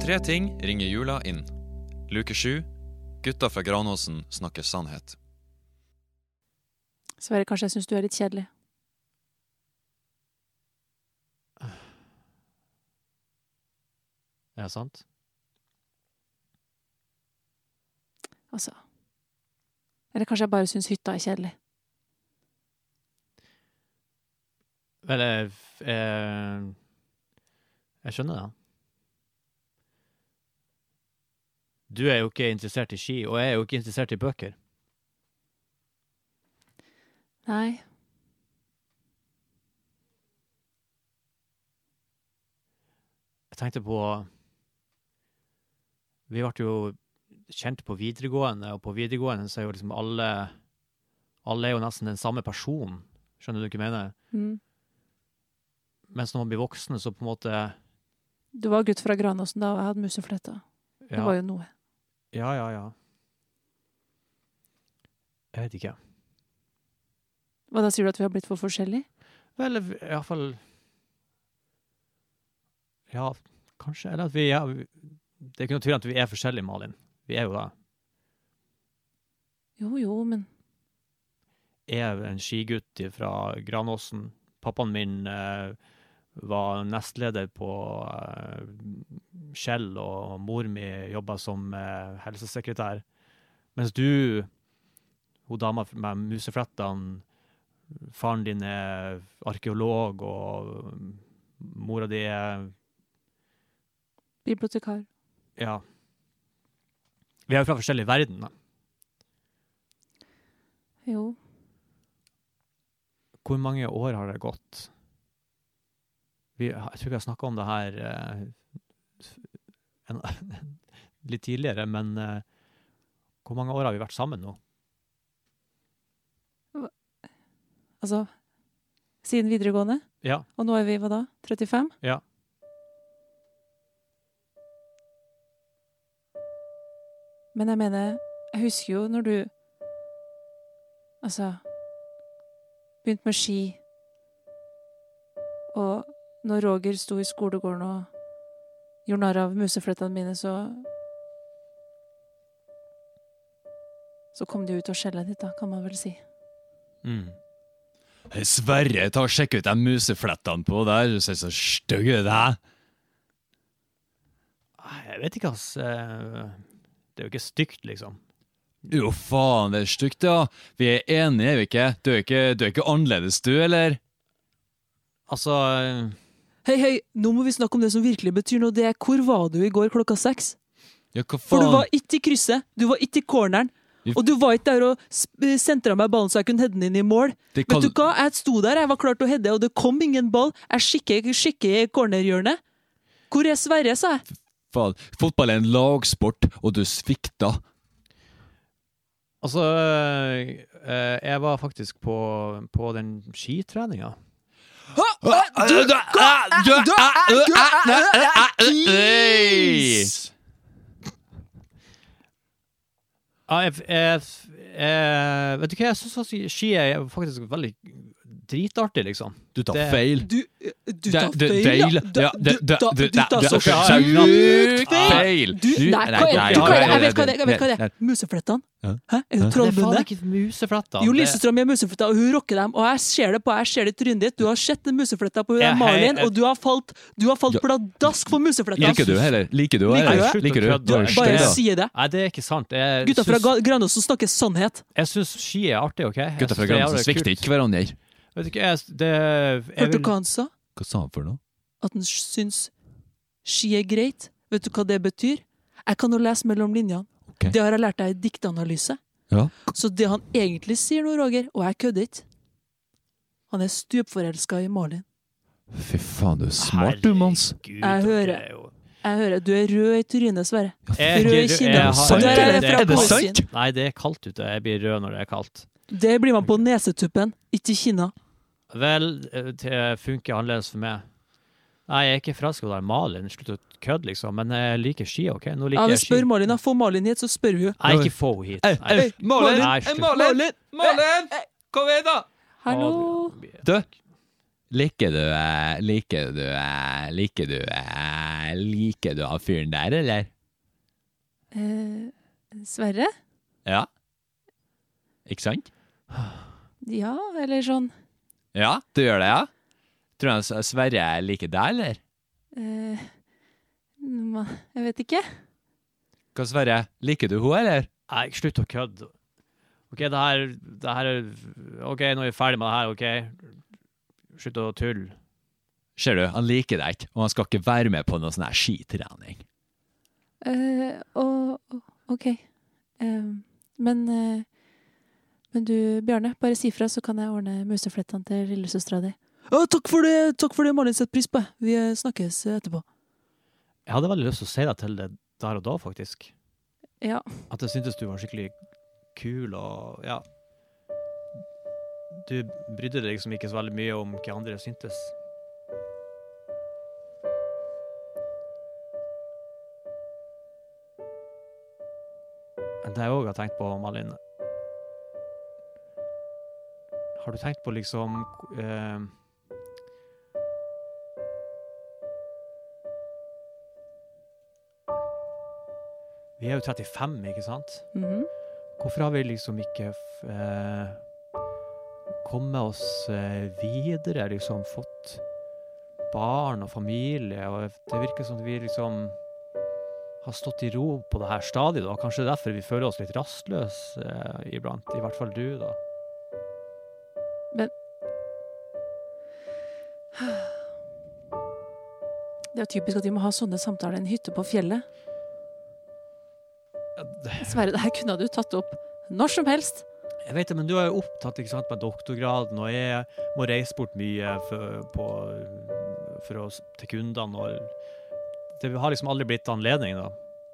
3 ting ringer jula inn. Luke 7. Gutta fra Granåsen snakker sannhet. Sverre, kanskje jeg synes du litt kjedelig. Er det sant? Altså. Eller kanskje jeg bare synes hytta kjedelig. Vel, jeg skjønner det. Du jo ikke interessert i ski, og jeg jo ikke interessert i bøker. Nei. Jeg tenkte på... Vi ble jo kjent på videregående, og på videregående så jo liksom alle jo nesten den samme person. Skjønner du hva jeg mener? Mens når man blir voksne, så på en måte... Du var gutt fra Granåsen da, og jeg hadde musefletter. Det var jo noe. Ja. Jeg vet ikke. Hva da, sier du at vi har blitt for forskjellige? Vel, i hvert fall... Ja, kanskje. Eller at vi det ikke noe tvil at vi forskjellige, Malin. Vi jo det. Jo, men... Jeg en skigutt fra Granåsen. Pappaen min var nestleder på Shell, og mor mi jobbet som helsesekretær. Mens du, hun dama med museflettene, faren din arkeolog, og mora di bibliotekar. Ja. Vi jo fra forskjellige verdener. Jo. Hvor mange år har det gått? Jeg tror vi har snakket om det her litt tidligere, men hvor mange år har vi vært sammen nå? Altså, siden videregående? Ja. Og nå vi, hva da? 35? Ja. Men jeg mener, jeg husker jo når du, altså, begynte med ski, og når Roger sto i skolegården og gjorde narr av museflettene mine, så kom de ut og skjellet ditt da, kan man vel si. Sverre, ta og sjekk ut de museflettene på der, du ser så stygg ut, hæ? Jeg vet ikke, det jo ikke stygt, liksom. Jo, faen, det stygt, ja. Vi enige, vi ikke? Du ikke annerledes, du, eller? Altså... Hei, nå må vi snakke om det som virkelig betyr noe. Det hvor var du i går klokka 6? Ja, hva faen? For du var ikke i krysset, du var ikke i corneren, og du var ikke der og sentret meg ballen så jeg kunne hedde den inn i mål. Vet du hva? Jeg sto der, jeg var klar til å hedde, og det kom ingen ball. Jeg skikker i cornerhjørnet. Hvor Sverre, sa jeg? Faen, fotball en lagsport, og du svikta. Altså, jeg var faktisk på den skitreninga. Vet du hva, jeg synes ski faktisk veldig dritartig, liksom. Du tar feil. Du tar feil, ja. Du tar så sjukt feil. Jeg vet hva det er. Museflettene. Hæ? Det faen ikke musefletter. Jo, Lillestrøm musefletter, og hun rocker dem, og jeg ser det i trynet ditt. Du har sett en musefletter på Malin, og du har falt pladask for musefletter. Liker du heller? Liker du? Bare si det. Nei, det ikke sant. Gutta fra Granåsen snakker sannhet. Jeg synes ski artig, ok? Gutta fra Granåsen svikter ikke hverandre. Vet du ikke, hørte du hva han sa? Hva sa han for noe? At han synes ski greit. Vet du hva det betyr? Jeg kan jo lese mellom linjene. Okay. Det har jeg lært deg i diktanalyse. Ja. Så det han egentlig sier nå, Roger, og jeg kødder ikke, han stupforelsket i Malin. Fy faen, du smart, du, Mons. Jeg hører, du rød i trynet, Sverre. Rød i kinnet. Er det sant? Nei, det kaldt ute. Jeg blir rød når det kaldt. Det blir man på nesetuppen, ikke i kinna. Vel, det funker annerledes for meg. Nei, jeg ikke fransk å være Malin, slutt å kødde liksom, men jeg liker ski, ok? Nå liker jeg ski. Spør Malin, få Malin hit, så spør vi jo. Nei, ikke få hit. Malin! Kom igjen da! Hallo? Du, Liker du han fyren der, eller? Sverre? Ja. Ikke sant? Ja, eller sånn. Ja, du gjør det, ja? Tror du Sverre liker deg, eller? Jeg vet ikke. Hva, Sverre? Liker du henne, eller? Nei, slutt å kødde. Ok, det her ok, nå er vi ferdig med det her, ok? Slutt å tulle. Ser du, han liker deg ikke, og han skal ikke være med på noe sånn her skitrening. Ok. Men du, Bjarne, bare si fra, så kan jeg ordne museflettene til lillesøstera di. Takk for det, Malin, setter pris på. Vi snakkes etterpå. Jeg hadde veldig lyst til å si deg til det der og da, faktisk. Ja. At jeg syntes du var skikkelig kul, og ja. Du brydde deg liksom ikke så veldig mye om hva andre syntes. Det jeg også har tenkt på, Malin. Har du tenkt på liksom vi er jo 35, ikke sant? Mhm. Hvorfor har vi liksom ikke kommet oss videre, liksom fått barn og familie, og det virker som vi liksom har stått i ro på det her stadiet, da. Kanskje derfor vi føler oss litt rastløse iblant, i hvert fall du, da. Men det er jo typisk at vi må ha sånne samtaler i en hytte på fjellet. Sverre, det her kunne du tatt opp når som helst. Jeg vet det, men du er jo opptatt, ikke sant, med doktorgraden, og jeg må reise bort mye til kundene, og det har liksom aldri blitt anledning, da.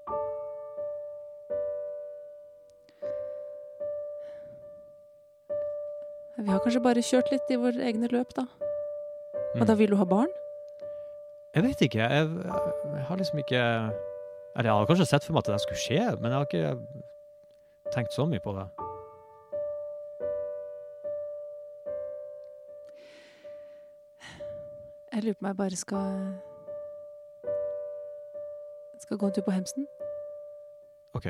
Vi har kanskje bare kjørt litt i våre egne løp, da. Og da vil du ha barn? Jeg vet ikke, jeg har liksom ikke... Eller jeg har kanskje sett for meg at det skulle skje, men jeg har ikke tenkt så mye på det. Jeg lurer på om jeg bare skal gå en tur på Hemsen. Ok.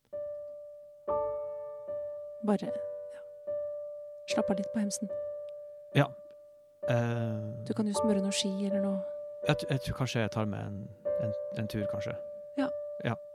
Bare, slapp av litt på Hemsen. Ja. Du kan jo smøre noe ski eller noe. Jeg tror kanskje jeg tar med en tur, kanskje. Ja. Ja.